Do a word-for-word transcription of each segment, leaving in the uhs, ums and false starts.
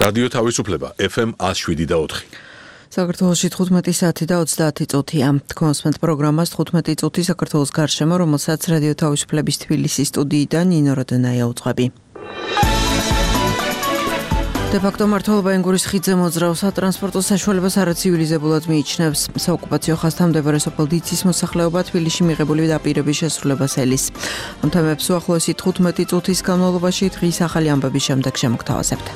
რადიო თავისუფლება ეფ ემ ათს შვიდი და ოთხი. საქართველოში თხუთმეტი საათი და ოცდაათი წუთია. თქვენსმენთ პროგრამას თხუთმეტი წუთი საქართველოს გარშემო, რომელსაც რადიო თავისუფლების თბილისის სტუდიიდან ნინო როდონაია უძღვები. დე-ფაქტო მმართველობა ენგურის ხიდზე მოძრავ სატრანსპორტო საშუალებას არაცივილიზებულად მიიჩნევს. საოკუპაციო ხაზთამდებარე სოფელ დიცის მოსახლეობა თბილისში მიღებული დაპირების შესრულებას ელის. ამ თემებს უახლოესი თხუთმეტი წუთის განმავლობაში დღის ახალი ამბების შემდეგ შემოგთავაზებთ.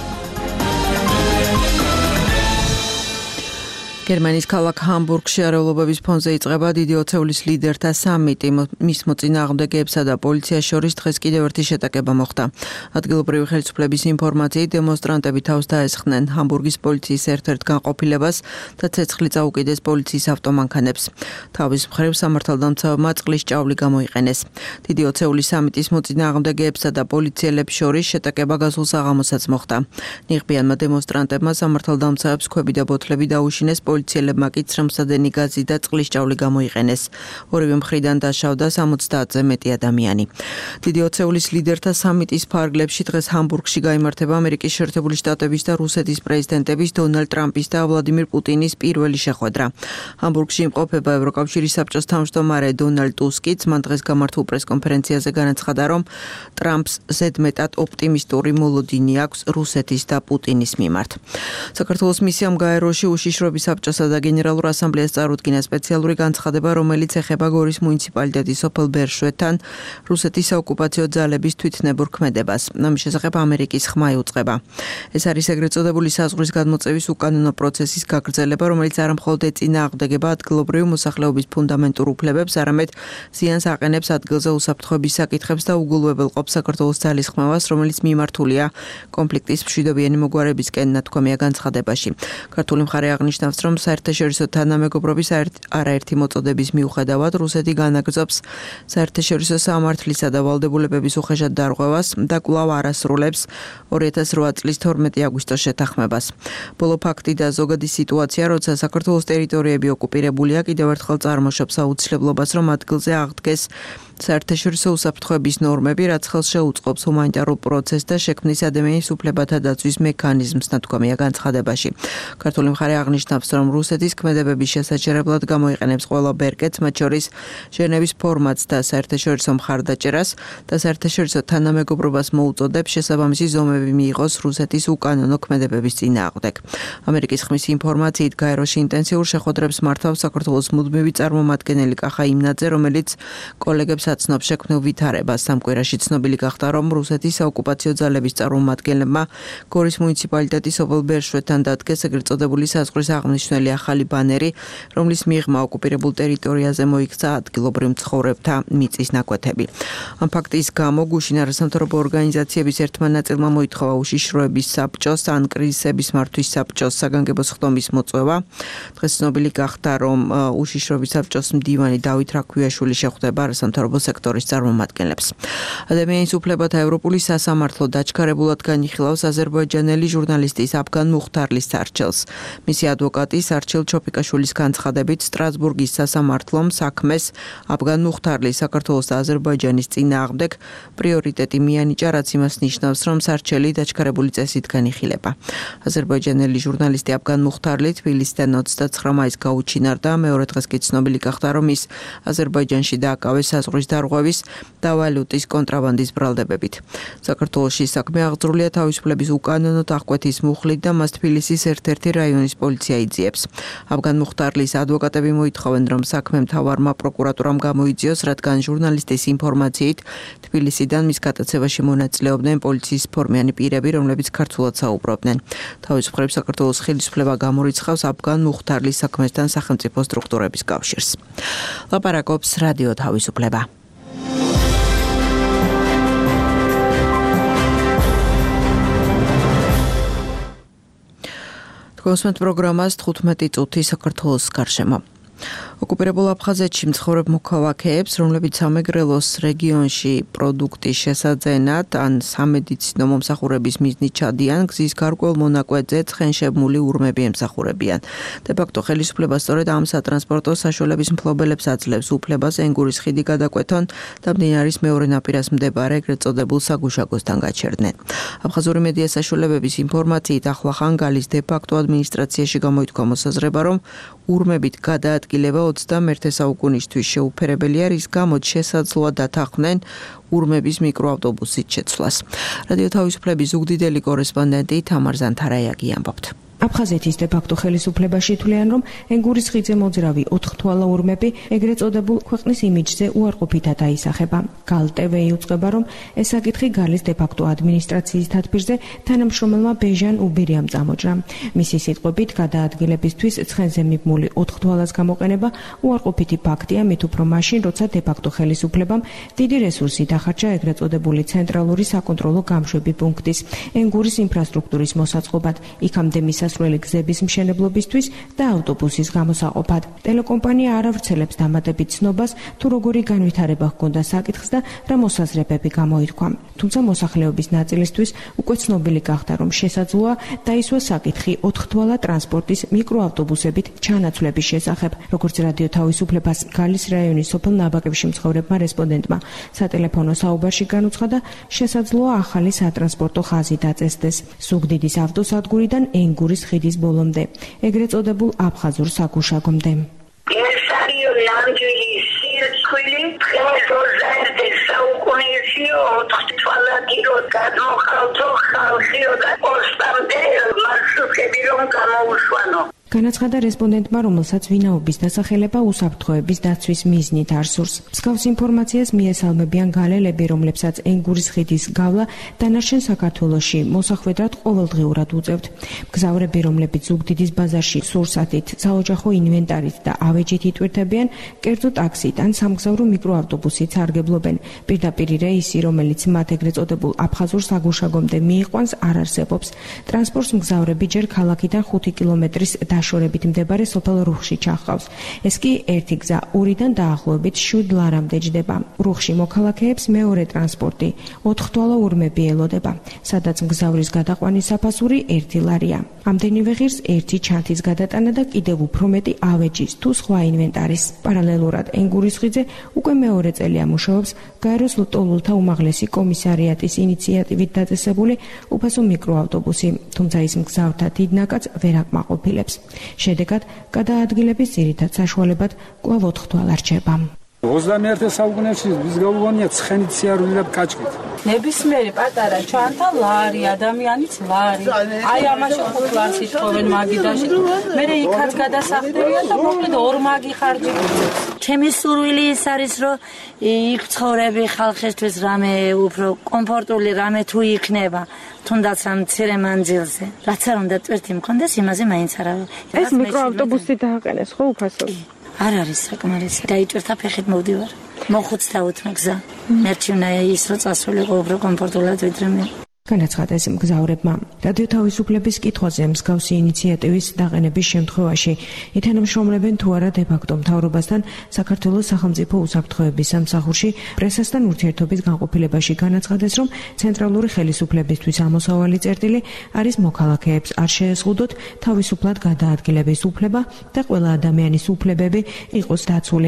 გერმანიის ქალაქ ჰამბურგში არეულობების ფონზე იწყება დიდი ოცეულის ლიდერთა სამიტი. მის მოწინააღმდეგეებსა და პოლიციას შორის დღეს კიდევ ერთი შეტაკება მოხდა. ადგილობრივი ხელისუფლების ინფორმაციით დემონსტრანტები თავს დაესხნენ ჰამბურგის პოლიციის ერთ-ერთ განყოფილებას და ცეცხლი წაუკიდეს პოლიციის ავტომანქანებს. თავის მხრივ სამართალდამცავებმა წყლის ჭავლი გამოიყენეს. დიდი ოცეულის სამიტის მოწინააღმდეგეებსა და პოლიციელებს შორის შეტაკება გასულ საღამოსაც მოხდა. ნიღბიანმა დემონსტრანტებმა სამართალდამცავებს ქვები და ბოთლები დაუშინეს. პოლიციელებმა კი ცრემლსადენი გაზი და წყლის ჭავლი გამოიყენეს. ორივე მხრიდან დაშავდა სამოცდაათზე მეტი ადამიანი. დიდი ოცეულის ლიდერთა სამიტის ფარგლებში დღეს ჰამბურგში გაიმართება ამერიკის შეერთებული შტატების და რუსეთის პრეზიდენტების დონალდ ტრამპის და ვლადიმირ პუტინის პირველი შეხვედრა. ჰამბურგში იმყოფება ევროკავშირის საბჭოს თავმჯდომარე დონალდ ტუსკიც. მან დღეს გამართულ პრესკონფერენციაზე განაცხადა, რომ ტრამპს ზედმეტად ოპტიმისტური მოლოდინი აქვს რუსეთის და პუტინის მიმართ. საქართველოს მისიამ გაეროში უშიშროების საბჭოსა და გენერალურ ასამბლეას წარუდგინა სპეციალური განცხადება, რომელიც ეხება გორის მუნიციპალიტეტის სოფელ ბერშვეთთან რუსეთის საოკუპაციო ძალების თვითნებურ ქმედებას. ამის შესახებ ამერიკის ხმა იუწყება. ეს არის ეგრეთ წოდებული საზღვრის გადმოწევის უკანონო პროცესის გაგრძელება, რომელიც არა მხოლოდ ეწინააღმდეგება ადგილობრივი მოსახლეობის ფუნდამენტურ უფლებებს, არამედ ზიანს აყენებს ადგილზე უსაფრთხოების საკითხებს და უგულვებელყოფს საქართველოს ძალისხმევას, რომელიც მიმართულია კონფლიქტის მშვიდობიანი მოგვარებისკენ, ნათქვამია განცხადებაში. ქართული მხარე აღნიშნავს, რომ საერთაშორისო თანამეგობრობის არაერთი მოწოდების მიუხედავად რუსეთი განაგრძობს საერთაშორისო სამართლისა და ვალდებულებების უხეშად დარღვევას და კვლავ არასრულებს ორი ათას რვა წლის თორმეტი აგვისტოს შეთანხმებას. ბოლო ფაქტი და ზოგადი სიტუაცია, როცა საქართველოს ტერიტორიები ოკუპირებულია, კიდევ ერთხელ წარმოშობს აუცილებლობას, რომ ადგილზე აღდგეს საერთაშორისო უსაფრთხოების ნორმები, რაც ხელს შეუწყობს ჰუმანიტარულ პროცესს და შექმნის ადამიანის უფლებათა დაცვის მექანიზმს, ნათქვამია განცხადებაში. ქართული მხარე აღნიშნავს, რომ რუსეთის ქმედებების შესაჩერებლად გამოიყენებს ყველა ბერკეტს, მათ შორის ჟენევის ფორმატს და საერთაშორისო მხარდაჭერას და საერთაშორისო თანამეგობრობას მოუწოდებს შესაბამისი ზომები მიიღოს რუსეთის უკანონო ქმედებების წინააღმდეგ. ამერიკის ხმის ინფორმაციით გაეროში ინტენსიურ შეხვედრებს მართავს საქართველოს მუდმივი წარმომადგენელი კახა იმნაძე, რომელიც კოლეგებს აცნობს შექმნილ ვითარებას. ამ კვირაში ცნობილი გახდა, რომ რუსეთის საოკუპაციო ძალების წარმომადგენლებმა გორის მუნიციპალიტეტის სოფელ ბერშვეთთან დადგეს ეგრეთ წოდებული საზღვრის აღნიშნული ახალი ბანერი, რომლის მიღმა ოკუპირებულ ტერიტორიაზე მოიქცა ადგილობრივ მცხოვრებთა მიწის ნაკვეთები. ამ ფაქტის გამო გუშინ არასამთავრობო ორგანიზაციების ერთმა ნაწილმა მოითხოვა უშიშროების საბჭოს ან კრიზისების მართვის საბჭოს საგანგებო სხდომის მოწვევა. დღეს ცნობილი გახდა, რომ უშიშროების საბჭოს მდივანი დავით რაქვიაშვილი შეხვდება არასამთავრობო სექტორის წარმომადგენლებს. ადამიანის უფლებათა ევროპული სასამართლო დაჩქარებულად განიხილავს აზერბაიჯანელი ჟურნალისტის აფგან მუხთარლის არჩევს. მისი ადვოკატის არჩილ ჩოფიკაშვილის განცხადებით სტრასბურგის სასამართლომ საქმეს აფგან მუხთარლის საქართველოს და აზერბაიჯანის წინააღმდეგ პრიორიტეტი მიანიჭა, რაც იმას ნიშნავს, რომ სარჩელი დაჩქარებული წესით განიხილება. აზერბაიჯანელი ჟურნალისტი აფგან მუხთარლი თბილისიდან ოცდაცხრა მაისს გაუჩინარდა. მეორე დღეს კი ცნობილი გახდა, რომ ის აზერბაიჯანში დააკავეს საზღვრის დარღვევის და ვალუტის კონტრაბანდის ბრალდებებით. საქართველოში საქმე აღძრულია თავისუფლების უკანონო აღკვეთის მუხლით და მას თბილისის ერთ-ერთი რაიონის პოლიცია იძიებს. აფგან მუხთარლის ადვოკატები მოითხოვენ, რომ საქმე მთავარმა პროკურატურამ გამოიძიოს, რადგან ჟურნალისტის ინფორმაციით თბილისიდან მის გატაცებაში მონაწილეობდნენ პოლიციის ფორმიანი პირები, რომლებიც ქართულად საუბრობდნენ. თავის მხრივ საქართველოს ხელისუფლება გამორიცხავს აფგან მუხთარლის საქმესთან სახელმწიფო სტრუქტურების კავშირს. ლაპარაკობს რადიო თავისუფლება. თქვენსმენთ პროგრამას თხუთმეტი წუთი საქართველოს გარშემო. ოკუპირებულ აფხაზეთში მცხოვრებ მოქალაქეებს, რომლებიც სამეგრელოს რეგიონში პროდუქტის შესაძენად ან სამედიცინო მომსახურების მიზნით ჩადიან, გზის გარკვეულ მონაკვეთზე ცხენშებმული ურმები ემსახურებიან. დე-ფაქტო ხელისუფლება სწორედ ამ სატრანსპორტო საშუალების მფლობელებს აძლევს უფლებას ენგურის ხიდი გადაკვეთონ და მდინარის მეორე ნაპირას მდებარე ეგრეთ წოდებულ საგუშაგოსთან გაჩერდნენ. აფხაზური მედია საშუალებების ინფორმაციით ახლა ხანგალის დე-ფაქტო ადმინისტრაციაში გამოითქვა მოსაზრება, რომ ურმებით გადაადგილება ოცდამეერთე საუკუნისთვის შეუფერებელია, რის გამოც შესაძლოა დათანხმდნენ ურმების მიკროავტობუსით შეცვლას. რადიო თავისუფლების ზუგდიდელი კორესპონდენტი თამარ ზანთარაიაგი ამბობთ. აფხაზეთის დე-ფაქტო ხელისუფლებაში თვლიან, რომ ენგურის ხიდზე მოძრავი ოთხთვალა ურმები ეგრეთ წოდებულ ქვეყნის იმიჯზე უარყოფითად აისახება. გალ ტევ იუწყება, რომ ეს საკითხი გალის დე-ფაქტო ადმინისტრაციის თათბირზე თანამშრომელმა ბეჟან უბირიამ წამოჭრა. მისი სიტყვებით, გადაადგილებისთვის ცხენზე მიბმული ოთხთვალას გამოყენება უარყოფითი ფაქტია, მით უფრო მაშინ, როცა დე-ფაქტო ხელისუფლებამ დიდი რესურსი დახარჯა ეგრეთ წოდებული ცენტრალური საკონტროლო გამშვები პუნქტის ენგურის ინფრასტრუქტურის მოსაწყობად, იქამდე მისასვლელი გზების მშენებლობისთვის და ავტობუსის გამოსაყოფად. ტელეკომპანია არ ავრცელებს დამატებით ცნობას, თუ როგორი განვითარება ჰქონდა საკითხს და რა მოსაზრებები გამოითქვა. თუმცა მოსახლეობის ნაწილისთვის უკვე ცნობილი გახდა, რომ შესაძლოა დაისვა საკითხი ოთხთვალა ტრანსპორტის მიკროავტობუსებით ჩანაცვლების შესახებ. როგორც რადიო თავისუფლებას გალის რაიონის სოფელ ნაბაკებში მცხოვრებმა რესპონდენტმა სატელეფონო საუბარში განუცხადა, შესაძლოა ახალი სატრანსპორტო ხაზი დაწესდეს ზუგდიდის ავტოსადგურიდან ენგურის ხიდის ბოლომდე, ეგრეთ წოდებულ აფხაზურ საგუშაგომდე. ეს არის ნამდვილი სირცხვილი, დღეს ოცდაერთე საუკუნეში ოთხთვალადირო გადმოხალთო ხალხიო და ოსტამდე მარშრუტები რომ გამოუშვანო. განაცხადა რესპონდენტმა, რომელსაც ვინაობის დასახელება უსაფრთხოების დაცვის მიზნით არ სურს. მსგავს ინფორმაციას მიესალმებიან გალელები, რომლებსაც ენგურის ხიდის გავლა დანარჩენ საქართველოში მოსახვედრად ყოველდღიურად უწევთ. მგზავრები, რომლებიც ზუგდიდის ბაზარში სურსათით, საოჯახო ინვენტარით და ავეჯით იტვირთებიან, კერძო ტაქსით ან სამგზავრო მიკროავტობუსით სარგებლობენ. პირდაპირ რეისი, რომელიც მათ ეგრეთ წოდებულ აფხაზურ საგუშაგომდე მიიყვანს, არ არსებობს. ტრანსპორტს მგზავრები ჯერ ქალაქიდან ხუთი კილომეტრის დაშორებით მდებარე სოფელ რუხში ჩახავს. ეს კი ერთი გზა ორიდან დაახლოებით შვიდ ლარამდე ჯდება. რუხში მოქალაქეებს მეორე ტრანსპორტი ოთხთვალა ურმები ელოდება, სადაც მგზავრის გადაყვანის საფასური ერთი ლარია. ამდენივე ღირს ერთი ჩანთის გადატანა და კიდევ უფრო მეტი ავეჯის თუ სხვა ინვენტარის. პარალელურად ენგურის ხიდზე უკვე მეორე წელია მუშაობს გაეროს ლტოლულთა უმაღლესი კომისარიატის ინიციატივით დაწესებული უფასო მიკროავტობუსი, თუმცა ის მგზავრთა დიდ ნაკადს ვერ აკმაყოფილებს. შედეგად, გადაადგილების ძირითად საშუალებად კვლავ ოთხთვალა რჩება. ოცდამეერთე საუკუნეში ვის გაუგონია ცხენით სიარული და კაჭკით. ნებისმიერი პატარა ჩანთა ლარი, ადამიანის ლარი. აი ამაში ხუთ ლარს ითხოვენ მაგიდაში. მე იქაც გადასახდებიან და მოკლედ ორ მაგი ხარჯი გიწევს. ჩემი სურვილი ის არის, რომ იქ ცხოვრები ხალხისთვის რამე უფრო კომფორტული რამე თუ იქნება. თუნდაც ამ მცირე მანძილზე. რაც არ უნდა ტვირთი მქონდეს, იმაზე მაინც არა. ეს მიკროავტობუსი დააყენეს ხო უფასო? არ არის საკმარისი. დაიჭერთა ფეხით მოვდივარ. მოხუცდაუთმე გზა. მერჩივნა ის რო წასულიყო უფრო კომფორტულად ვიდრე მე. განაცხადა ეს მგზავრებმა. რადიო თავისუფლების კითხვაზე მსგავსი ინიციატივის დაყენების შემთხვევაში ითანამშრომლებენ თუ არა დე-ფაქტო მთავრობასთან საქართველოს სახელმწიფო უსაფრთხოების სამსახურში პრესასთან ურთიერთობის განყოფილებაში განაცხადეს, რომ ცენტრალური ხელისუფლებისთვის ამოსავალი წერტილი არის მოქალაქეებს არ შეეზღუდოთ თავისუფლად გადაადგილების უფლება და ყველა ადამიანის უფლებები იყოს დაცული.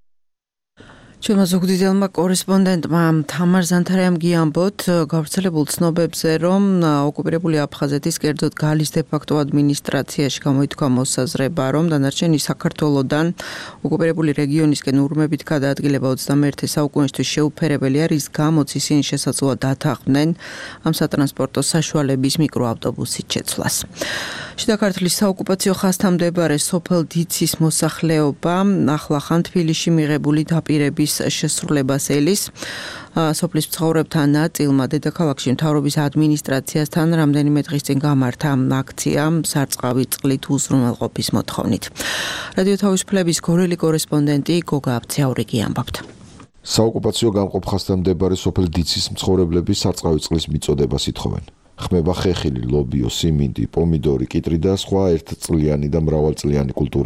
ჩვენმა ზუგდიდელმა კორესპონდენტმა თამარ ზანთარაიამ გიამბოთ გავრცელებულ ცნობებზე, რომ ოკუპირებული აფხაზეთის კერძოდ გალის დე-ფაქტო ადმინისტრაციაში გამოითქვა მოსაზრება, რომ დანარჩენი საქართველოდან ოკუპირებული რეგიონისკენ ურმებით გადაადგილება ოცდამეერთე საუკუნეში შეუფერებელია, რის გამოც ისინი შესაძლოა დათანხმდნენ ამ სატრანსპორტო საშუალების მიკროავტობუსით შეცვლას. შიდა ქართლის საოკუპაციო ხაზთან მდებარე სოფელ დიცის მოსახლეობა ახლახან თბილისში მიღებული დაპირების შესრულებას ელის. სოფლის მცხოვრებთა ნაწილმა დედაქალაქში მთავრობის ადმინისტრაციასთან რამდენიმე დღის წინ გამართა აქცია სარწყავი წყლით უზრუნველყოფის მოთხოვნით. რადიო თავისუფლების გორელი კორესპონდენტი გოგა აბცაურიგი ამბობთ. საოკუპაციო გამყოფ ხაზთან მდებარე სოფელ დიცის მცხოვრებლები სარწყავი წყლის მიწოდებას ითხოვენ. ხმება ხეხილი, ლობიო, სიმინდი, პომიდორი, კიტრი და სხვა ერთწლიანი და მრავალწლიანი კულტურები.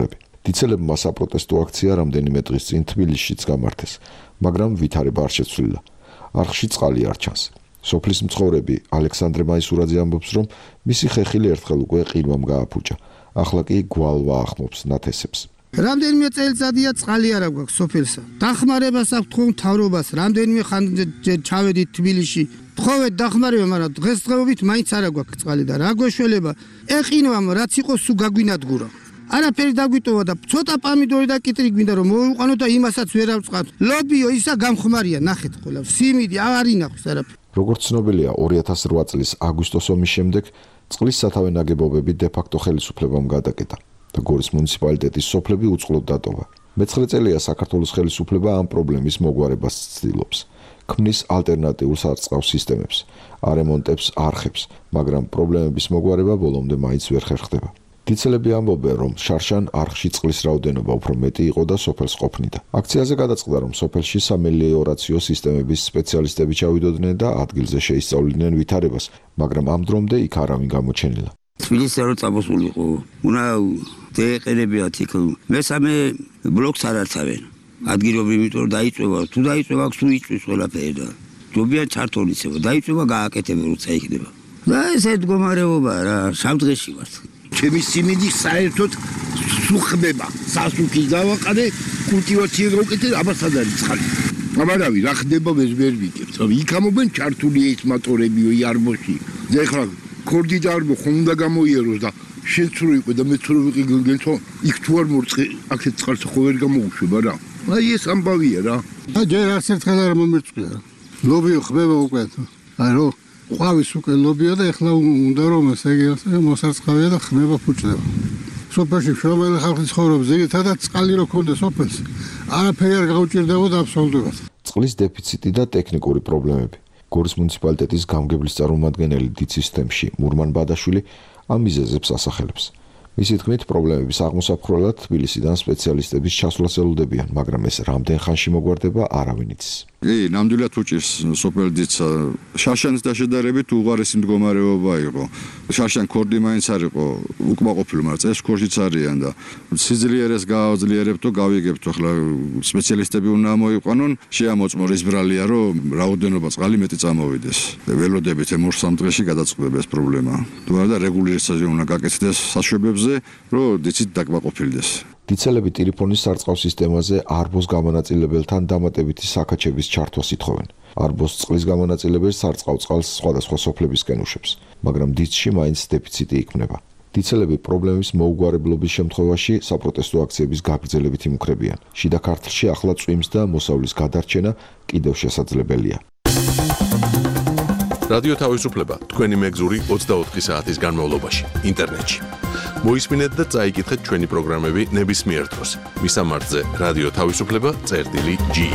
დიცელებმა საპროტესტო აქცია რამდენიმე დღის წინ თბილისშიც გამართეს, მაგრამ ვითარება არ შეცვლილა. არხში წყალი არ ჩანს. სოფლის მცხოვრები ალექსანდრე მაისურაძე ამბობს, რომ მისი ხეხილი ერთხელ უკვე ყინვამ გააფუჭა. ახლა კი გვალვა ახმობს ნათესებს. რამდენიმე წელიწადია წყალი არ აქვს სოფელსა. დახმარებას აქვს თქვენ მთავრობას, რამდენიმე ხან ჩავედით თბილისში. თხოვეთ დახმარება, მაგრამ დღესდღეობით მაინც არ აქვს წყალი და რა გვეშველება? ეყინვამ რაც იყოს სულ გაგვინადგურა. არაფერი დაგვიტოვა და ცოტა პამიდორი და კიტრი გვინდა რომ მოვიყვანოთ და იმასაც ვერ ავწყათ. ლობიო ისა გამხმარია, ნახეთ ყველა. სიმიდი არ ინახავს არაფერი. როგორც ცნობილია, ორი ათას რვა წლის აგვისტოს ომის შემდეგ წყლის სათავე ნაგებობები დე-ფაქტო ხელისუფლებამ გადაკეტა და გორის მუნიციპალიტეტის სოფლები უწყლოდ დატოვა. მეცხრე წელია საქართველოს ხელისუფლება ამ პრობლემის მოგვარებას ცდილობს. ქმნის ალტერნატიულ სარწყავს სისტემებს, არემონტებს, არხებს, მაგრამ პრობლემების მოგვარება ბოლომდე მაინც ვერ ხერხდება. დიცელები ამბობენ, რომ შარშან არხში წყლის რაოდენობა უფრო მეტი იყო და სოფელს ყოფნიდა. აქციაზე გადაწყდა, რომ სოფელში სამელიორაციო სისტემების სპეციალისტები ჩავიდოდნენ და ადგილზე შეისწავლიდნენ ვითარებას, მაგრამ ამ დრომდე იქ არავინ გამოჩენილა. თბილისზე რო წამოსულიყო, უნდა დაეყენებიათ იქ მესამე ბლოკს არ ართავენ. ადგილობრივი, იმიტომ რომ დაიწვევა, თუ დაიწვევა, თუ იწვის ყველაფერი და ჯობია ჩართონიცება, დაიწვევა გააკეთებენ, როცა იქნება. და ესე მდგომარეობაა რა, შავდღეში ვართ. ჩემი სიმინდი საერთოდ სუხმება, სასუქი დავაყარე, კულტივაცია გავუკეთე, აბასად არის წყალი. აბარავი, რა ხდება ეს ვერ ვიკეთებ. იქ ამობენ ჩართული ეს მოტორებიო იარბოში. და ეხლა ქორდი დარბო ხომ უნდა გამოიეროს და შენ თუ იყო და მე თუ ვიყი გენთო, იქ თუ არ მორწყე, აქეთ წყალს ხო ვერ გამოუშვება რა. აი ეს ამბავია რა. აი ჯერ არც ერთხელ არ მომერწყია. ლობიო ხმება უკვე. აი რო ყვავის უკვე ლობიო და ეხლა უნდა რომ ესე იგი მოსარწყავია და ხმება ფუჭდება. სოფელში შრომელი ხალხი ცხოვრობს, ზოგადად წყალი რო ქონდეს სოფელს, არაფერი არ გაუჭირდებოდა აბსოლუტურად. წყლის დეფიციტი და ტექნიკური პრობლემები. გორის მუნიციპალიტეტის გამგებლის წარმომადგენელი დიცის თემში მურმან ბადაშვილი ამ მიზეზებს ასახელებს. მისი თქმით, პრობლემების აღმოსაფხვრელად თბილისიდან სპეციალისტების ჩასვლას ელოდებიან, მაგრამ ეს რამდენ ხანში მოგვარდება, არავინ იცის. კი, ნამდვილად უჭირს სოფელდიც შარშანის დაშედარებით უღარესი მდგომარეობა იყო. შარშან ქორდი მაინც არ იყო უკმაყოფილო, მაგრამ წეს ქორშიც არიან და სიძლიერეს გააძლიერებთ და გავიგებთ, ახლა სპეციალისტები უნდა მოიყვანონ, შეამოწმო ის ბრალია, რომ რაოდენობა წყალი მეტი წამოვიდეს. ველოდებით ორ სამ დღეში გადაწყდება ეს პრობლემა. თუ არა და რეგულირებაზე უნდა გაკეთდეს საშვებებზე, რომ დიცით დაკმაყოფილდეს. დიცელები ტელეფონის სარწყავ სისტემაზე არბოს გამონაწილებელთან დამატებითი საქაჩების ჩართვას ითხოვენ. არბოს წყლის გამონაწილებელს სარწყავ წყალს სხვადასხვა სოფლებისკენ უშვებს, მაგრამ დიცში მაინც დეფიციტი იქმნება. დიცელები პრობლემის მოუგვარებლობის შემთხვევაში საპროტესტო აქციების გაგრძელებით იმუქრებიან. შიდა ქართლში ახლა წვიმს და მოსავლის გადარჩენა კიდევ შესაძლებელია. რადიო თავისუფლება თქვენი მეგზური ოცდაოთხი საათის განმავლობაში ინტერნეტში. მოისმინეთ და წაიკითხეთ ჩვენი პროგრამები ნებისმიერ დროს. მისამართზე რადიო თავისუფლება წერტილი ჯი.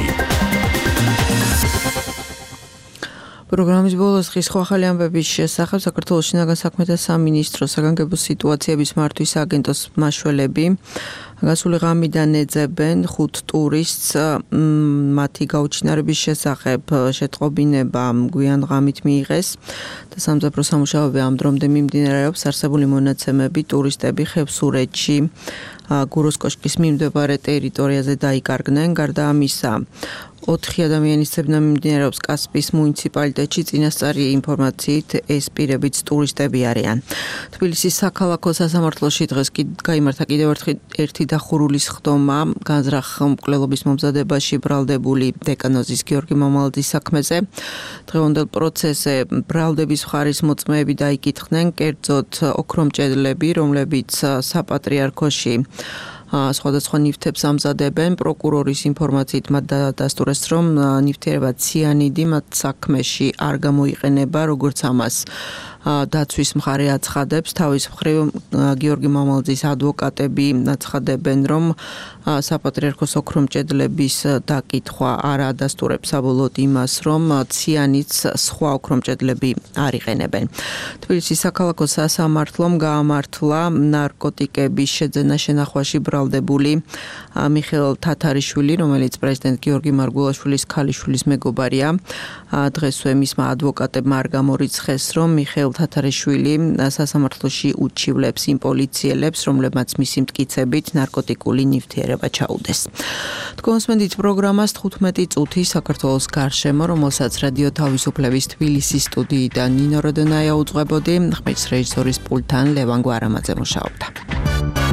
პროგრამის ბოლოს ხის ახალი ამბების შესახებ საქართველოს შინაგან საქმეთა სამინისტროს საგანგებო სიტუაციების მართვის აგენტოს მაშველები გასული ღამიდან ეძებენ ხუთ ტურისტს მათი გაუჩინარების შესახებ შეტყობინება გვიან ღამით მიიღეს და სამძაფრო სამუშაოები ამ დრომდე მიმდინარეობს. არსებული მონაცემები ტურისტები ხევსურეთში გუროს კოშკის მიმდებარე ტერიტორიაზე დაიკარგნენ. გარდა ამისა, ოთხი ადამიანის ძებნა მიმდინარეობს კასპიის მუნიციპალიტეტში. წინასწარი ინფორმაციით ეს პირებიც ტურისტები არიან. თბილისის საქალაქო სასამართლოში დღეს გაიმართა კიდევ ერთი დახურულის ხდომა განზრახ მკვლელობის მომზადებაში ბრალდებული დეკანოზის გიორგი მამალაძის საქმეზე. დღევანდელ პროცესზე ბრალდების მხარის მოწმეები დაიკითხნენ, კერძოდ ოქრომჭედლები, რომლებიც საპატრიარქოში სხვადასხვა ნივთებს ამზადებენ. პროკურორის ინფორმაციით მათ დაადასტურეს, რომ ნივთიერება ციანიდი მათ საქმეში არ გამოიყენება, როგორც ამას დაცვის მხარე აცხადებს. თავის მხრივ გიორგი მამალაძის ადვოკატები აცხადებენ, რომ საპატრიარქოს ოქრომჭედლების დაკითხვა არ ადასტურებს საბოლოოდ იმას, რომ ციანიდს სხვა ოქრომჭედლები არ იყენებენ. თბილისის საქალაქო სასამართლომ გაამართლა ნარკოტიკების შეძენა შენახვაში ბრალდებული მიხეილ თათარიშვილი, რომელიც პრეზიდენტ გიორგი მარგულაშვილის ქალიშვილის მეგობარია. დღესვე მისმა ადვოკატებმა არ გამორიცხეს, რომ მიხეილ მიხეილ თათარიშვილი სასამართლოში უჩივლებს იმ პოლიციელებს, რომლებმაც მისი მტკიცებით ნარკოტიკული ნივთიერება ჩაუდეს. თქვენსმენდით პროგრამას თხუთმეტი წუთი საქართველოს გარშემო, რომელსაც რადიო თავისუფლების თბილისის სტუდიიდან ნინო როდონაია უძღვებოდი, ხმის რეჟისორის პულტთან ლევან გვარამაძე მუშაობდა.